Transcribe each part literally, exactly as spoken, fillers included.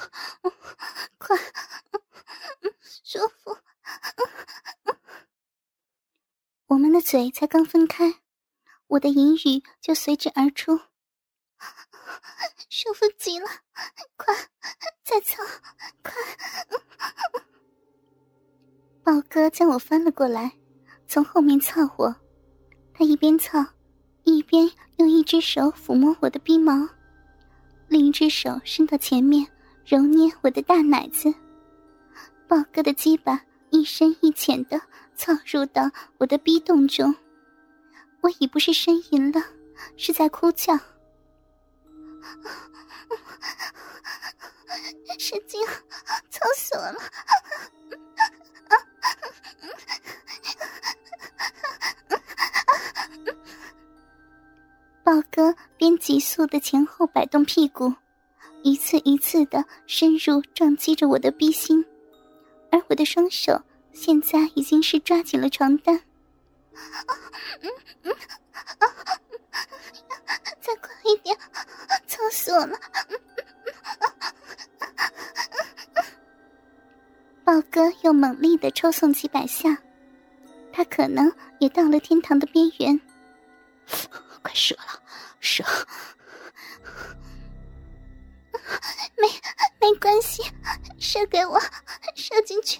快，舒服。我们的嘴才刚分开，我的言语就随之而出。舒服极了，快，再操，快！豹哥将我翻了过来，从后面操我。他一边操，一边用一只手抚摸我的逼毛，另一只手伸到前面揉捏我的大奶子。豹哥的鸡巴一深一浅地操入到我的逼洞中，我已不是呻吟了，是在哭叫。使劲，操死我了！豹哥边急速的前后摆动屁股，一次一次的深入撞击着我的逼心，而我的双手现在已经是抓紧了床单。再快一点，操死我了！豹哥又猛力地抽送几百下，他可能也到了天堂的边缘。 快射了，射！ 没没关系，射给我，射进去。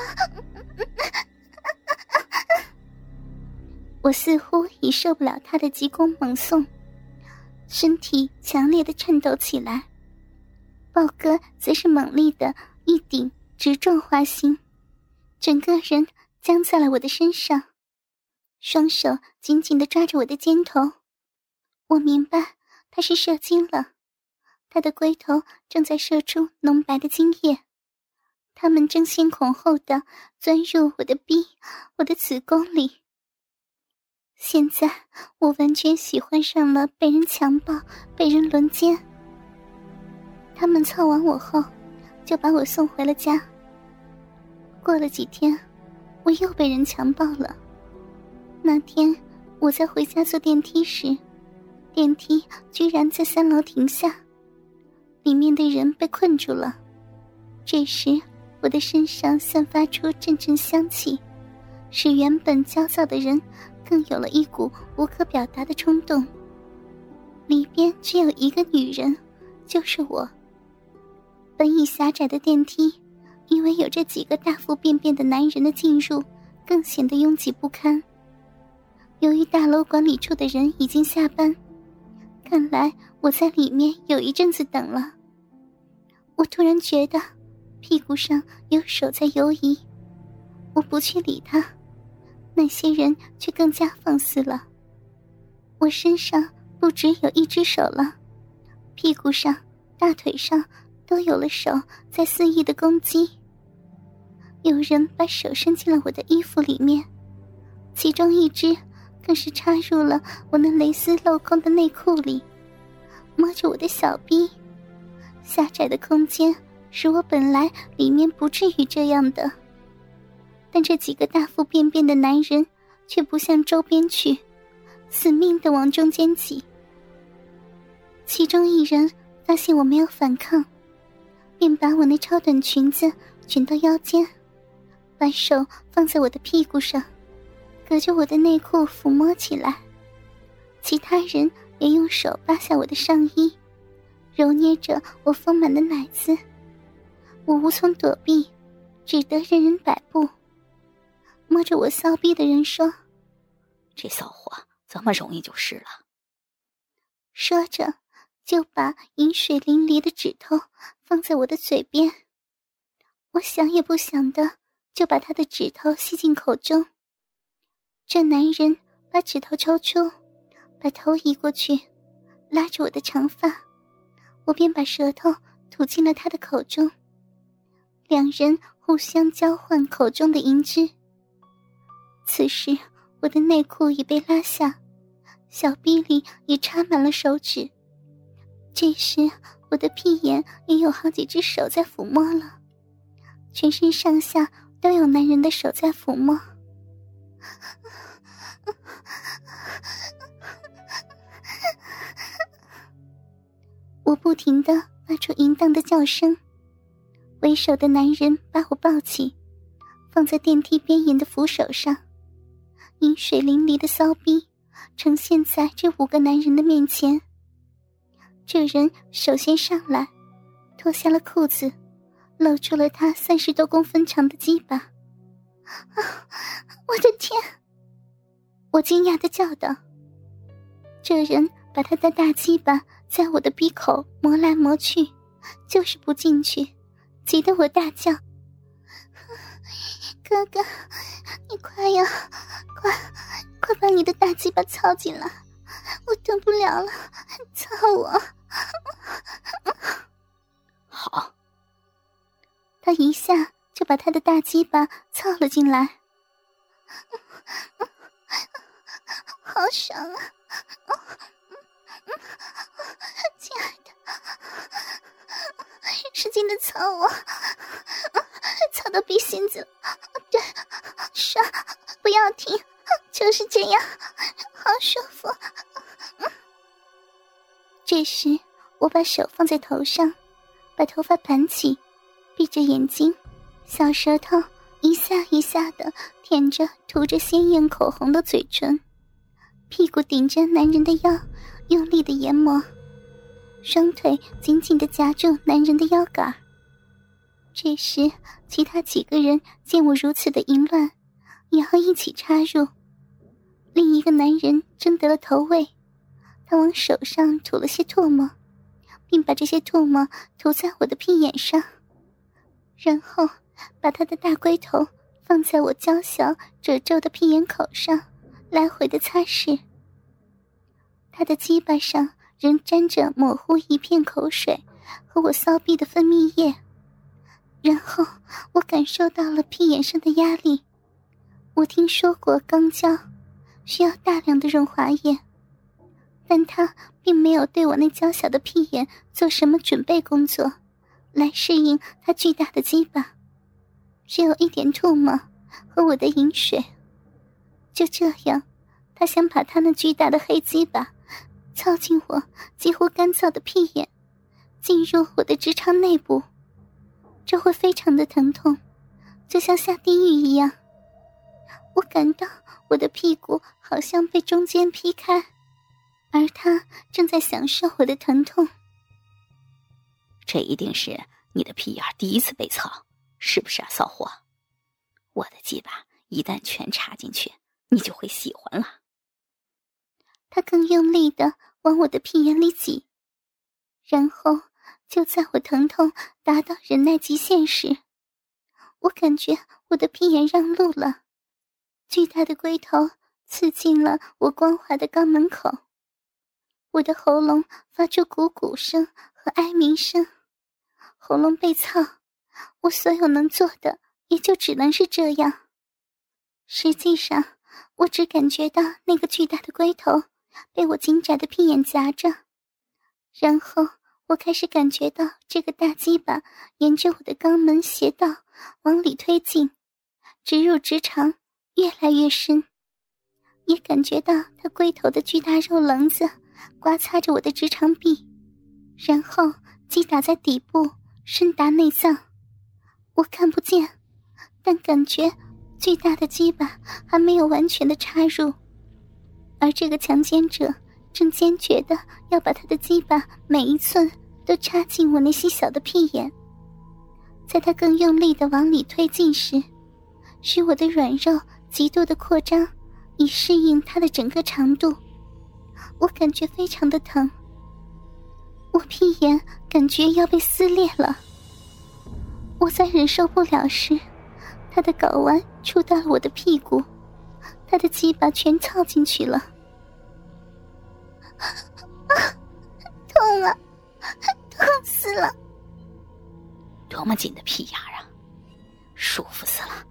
我似乎已受不了他的急攻猛送，身体强烈的颤抖起来。豹哥则是猛力的一顶直撞花心，整个人僵在了我的身上，双手紧紧地抓着我的肩头。我明白他是射精了，他的龟头正在射出浓白的精液，他们争先恐后地钻入我的逼、我的子宫里。现在我完全喜欢上了被人强暴、被人轮奸。他们操完我后，就把我送回了家。过了几天，我又被人强暴了。那天我在回家坐电梯时，电梯居然在三楼停下，里面的人被困住了。这时我的身上散发出阵阵香气，使原本焦躁的人更有了一股无可表达的冲动。里边只有一个女人，就是我。本已狭窄的电梯，因为有这几个大腹便便的男人的进入，更显得拥挤不堪。由于大楼管理处的人已经下班，看来我在里面有一阵子等了。我突然觉得屁股上有手在游移，我不去理他，那些人却更加放肆了。我身上不只有一只手了，屁股上、大腿上都有了手在肆意的攻击。有人把手伸进了我的衣服里面，其中一只更是插入了我那蕾丝镂空的内裤里，摸着我的小臂。狭窄的空间使我本来里面不至于这样的，但这几个大腹便便的男人却不向周边去，死命地往中间挤。其中一人发现我没有反抗，便把我那超短裙子卷到腰间，把手放在我的屁股上，隔着我的内裤抚摸起来。其他人也用手扒下我的上衣，揉捏着我丰满的奶子。我无从躲避，只得任人摆布。摸着我骚逼的人说：“ 这骚货这么容易就湿了。” 说着就把饮水淋漓的指头放在我的嘴边。我想也不想的就把他的指头吸进口中。这男人把指头抽出，把头移过去，拉着我的长发，我便把舌头吐进了他的口中。两人互相交换口中的银汁。此时我的内裤已被拉下，小臂里也插满了手指。这时我的屁眼也有好几只手在抚摸了，全身上下都有男人的手在抚摸。我不停地发出淫荡的叫声， 为首的男人把我抱起，放在电梯边沿的扶手上，饮水淋漓的骚逼呈现在这五个男人的面前。这人首先上来，脱下了裤子，露出了他三十多公分长的鸡巴。啊，我的天！我惊讶地叫道。这人把他的大鸡巴在我的鼻口磨来磨去，就是不进去，急得我大叫：哥哥，你快呀，快快把你的大鸡巴操进来，我等不了了，操我！ 好。 他一下就把他的大鸡巴操了进来。好爽啊！亲爱的，使劲的操我，操到鼻心子了。对，爽，不要停，就是这样，好舒服。这时我把手放在头上，把头发盘起，闭着眼睛，小舌头一下一下地舔着涂着鲜艳口红的嘴唇，屁股顶着男人的腰，用力地研磨，双腿紧紧地夹住男人的腰杆。这时其他几个人见我如此的淫乱，也要一起插入。另一个男人争得了头位，他往手上吐了些唾沫，并把这些唾沫涂在我的屁眼上，然后把他的大龟头放在我娇小褶皱的屁眼口上，来回的擦拭。他的鸡巴上仍沾着模糊一片口水和我骚逼的分泌液，然后我感受到了屁眼上的压力。我听说过肛交需要大量的润滑液，但他并没有对我那娇小的屁眼做什么准备工作来适应他巨大的鸡巴，只有一点唾沫和我的饮水。就这样，他想把他那巨大的黑鸡巴操进我几乎干燥的屁眼，进入我的直肠内部，这会非常的疼痛，就像下地狱一样。我感到我的屁股好像被中间劈开，而他正在享受我的疼痛。 这一定是你的屁眼第一次被操，是不是啊，骚货？我的鸡巴一旦全插进去，你就会喜欢了。 他更用力地往我的屁眼里挤，然后就在我疼痛达到忍耐极限时，我感觉我的屁眼让路了，巨大的龟头刺进了我光滑的肛门口，我的喉咙发出鼓鼓声和哀鸣声。喉咙被操，我所有能做的也就只能是这样。实际上，我只感觉到那个巨大的龟头被我紧窄的屁眼夹着，然后我开始感觉到这个大鸡巴沿着我的肛门斜道往里推进，直入直肠，越来越深，也感觉到它龟头的巨大肉棱子刮擦着我的直肠壁，然后击打在底部，深达内脏。我看不见，但感觉巨大的鸡巴还没有完全的插入，而这个强奸者正坚决的要把他的鸡巴每一寸都插进我那细小的屁眼。在他更用力的往里推进时，使我的软肉极度的扩张，以适应他的整个长度。我感觉非常的疼，我屁眼感觉要被撕裂了。我在忍受不了时，他的睾丸触到了我的屁股，他的鸡巴全操进去了。痛啊，痛死了！ 多么紧的屁眼啊，舒服死了。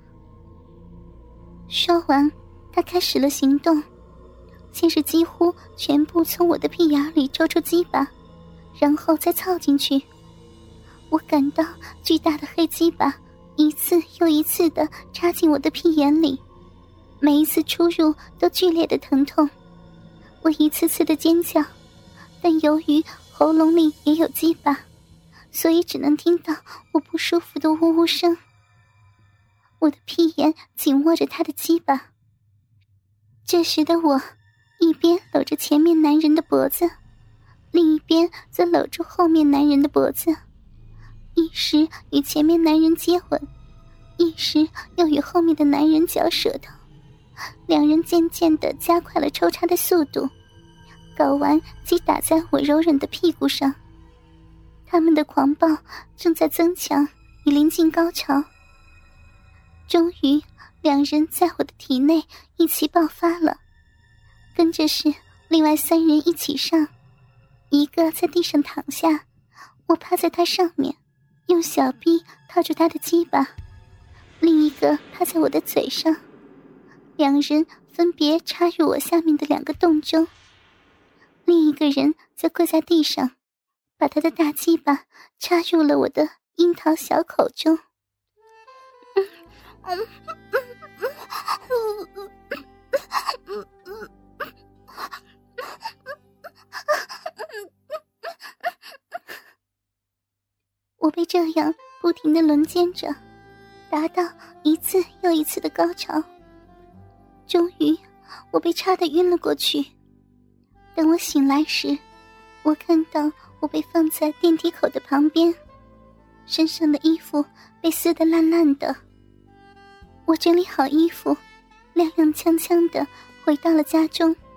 说完，他开始了行动，先是几乎全部从我的屁眼里抽出鸡巴，然后再操进去。我感到巨大的黑鸡巴一次又一次地插进我的屁眼里，每一次出入都剧烈的疼痛。我一次次的尖叫，但由于喉咙里也有鸡巴， 所以只能听到我不舒服的呜呜声。我的屁眼紧握着他的鸡巴。这时的我一边搂着前面男人的脖子，另一边则搂住后面男人的脖子，一时与前面男人接吻，一时又与后面的男人嚼舌头。两人渐渐地加快了抽插的速度，睾丸击打在我柔软的屁股上。他们的狂暴正在增强，已临近高潮。终于两人在我的体内一起爆发了，跟着是另外三人一起上。一个在地上躺下，我趴在他上面，用小臂套住他的鸡巴，另一个趴在我的嘴上，两人分别插入我下面的两个洞中。另一个人则跪在地上，把他的大鸡巴插入了我的樱桃小口中。我被这样不停地轮奸着，达到一次又一次的高潮。终于我被插得晕了过去。等我醒来时，我看到我被放在电梯口的旁边，身上的衣服被撕得烂烂的。我整理好衣服，踉踉跄跄地回到了家中。